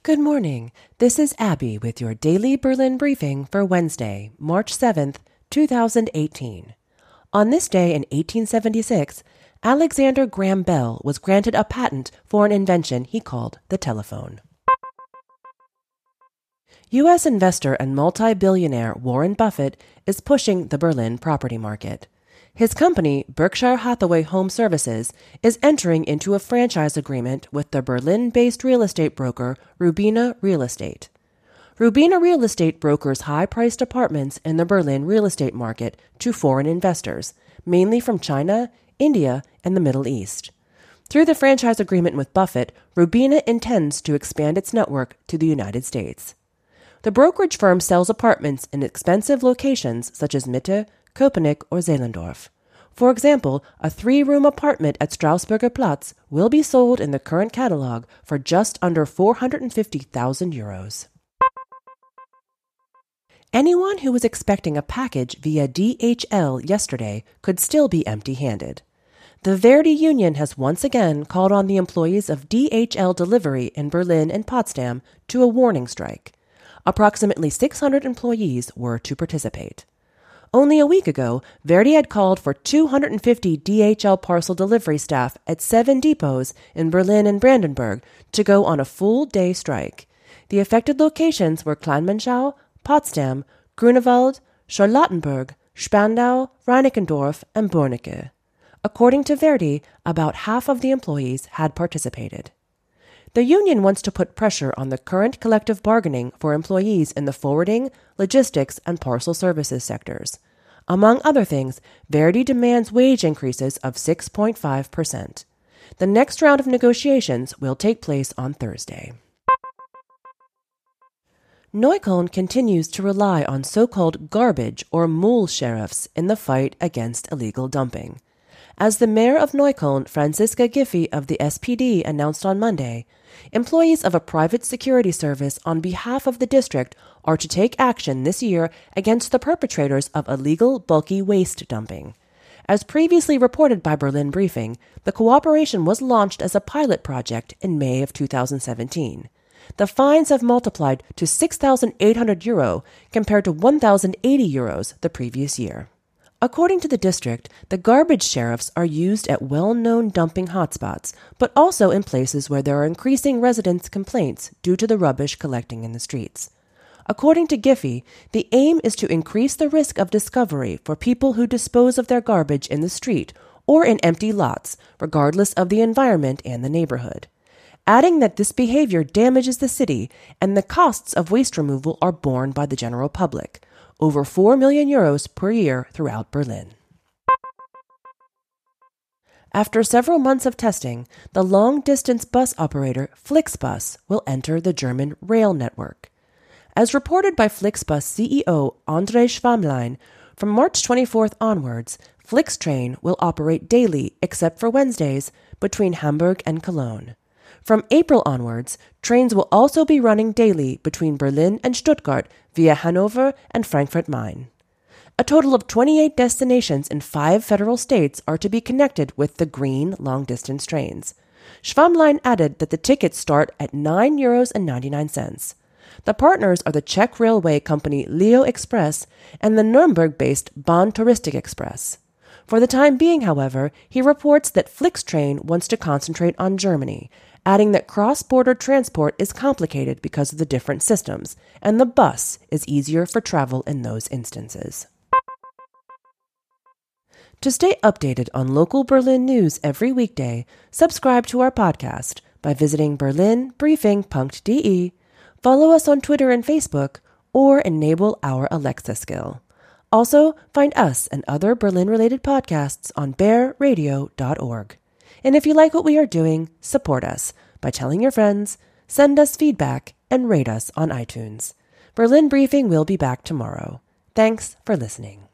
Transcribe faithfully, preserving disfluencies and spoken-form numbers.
Good morning. This is Abby with your daily Berlin briefing for Wednesday, March seventh, two thousand eighteen. On this day in eighteen seventy-six, Alexander Graham Bell was granted a patent for an invention he called the telephone. U S investor and multi-billionaire Warren Buffett is pushing the Berlin property market. His company, Berkshire Hathaway Home Services, is entering into a franchise agreement with the Berlin-based real estate broker Rubina Real Estate. Rubina Real Estate brokers high-priced apartments in the Berlin real estate market to foreign investors, mainly from China, India, and the Middle East. Through the franchise agreement with Buffett, Rubina intends to expand its network to the United States. The brokerage firm sells apartments in expensive locations such as Mitte, Köpenick, or Zehlendorf. For example, a three-room apartment at Strausberger Platz will be sold in the current catalog for just under four hundred fifty thousand euros. Anyone who was expecting a package via D H L yesterday could still be empty-handed. The Verdi Union has once again called on the employees of D H L Delivery in Berlin and Potsdam to a warning strike. Approximately six hundred employees were to participate. Only a week ago, Verdi had called for two hundred fifty D H L parcel delivery staff at seven depots in Berlin and Brandenburg to go on a full-day strike. The affected locations were Kleinmachau, Potsdam, Grunewald, Charlottenburg, Spandau, Reinickendorf, and Bornicke. According to Verdi, about half of the employees had participated. The union wants to put pressure on the current collective bargaining for employees in the forwarding, logistics, and parcel services sectors. Among other things, Verdi demands wage increases of six point five percent. The next round of negotiations will take place on Thursday. Neukölln continues to rely on so-called garbage or mule sheriffs in the fight against illegal dumping. As the mayor of Neukölln, Franziska Giffey of the S P D, announced on Monday, employees of a private security service on behalf of the district are to take action this year against the perpetrators of illegal bulky waste dumping. As previously reported by Berlin Briefing, the cooperation was launched as a pilot project in May of two thousand seventeen. The fines have multiplied to six thousand eight hundred euro compared to one thousand eighty euros the previous year. According to the district, the garbage sheriffs are used at well-known dumping hotspots, but also in places where there are increasing residents' complaints due to the rubbish collecting in the streets. According to Giffey, the aim is to increase the risk of discovery for people who dispose of their garbage in the street or in empty lots, regardless of the environment and the neighborhood. Adding that this behavior damages the city and the costs of waste removal are borne by the general public. Over four million euros per year throughout Berlin. After several months of testing, the long-distance bus operator Flixbus will enter the German rail network. As reported by Flixbus C E O André Schwamlein, from March twenty-fourth onwards, Flixtrain will operate daily, except for Wednesdays, between Hamburg and Cologne. From April onwards, trains will also be running daily between Berlin and Stuttgart via Hanover and Frankfurt-Main. A total of twenty-eight destinations in five federal states are to be connected with the green long-distance trains. Schwamlein added that the tickets start at nine euros and ninety-nine cents. The partners are the Czech railway company Leo Express and the Nuremberg-based Bahn Touristik Express. For the time being, however, he reports that Flixtrain wants to concentrate on Germany, adding that cross-border transport is complicated because of the different systems, and the bus is easier for travel in those instances. To stay updated on local Berlin news every weekday, subscribe to our podcast by visiting berlin briefing dot d e, follow us on Twitter and Facebook, or enable our Alexa skill. Also, find us and other Berlin-related podcasts on bear radio dot org. And if you like what we are doing, support us by telling your friends, send us feedback, and rate us on iTunes. Berlin Briefing will be back tomorrow. Thanks for listening.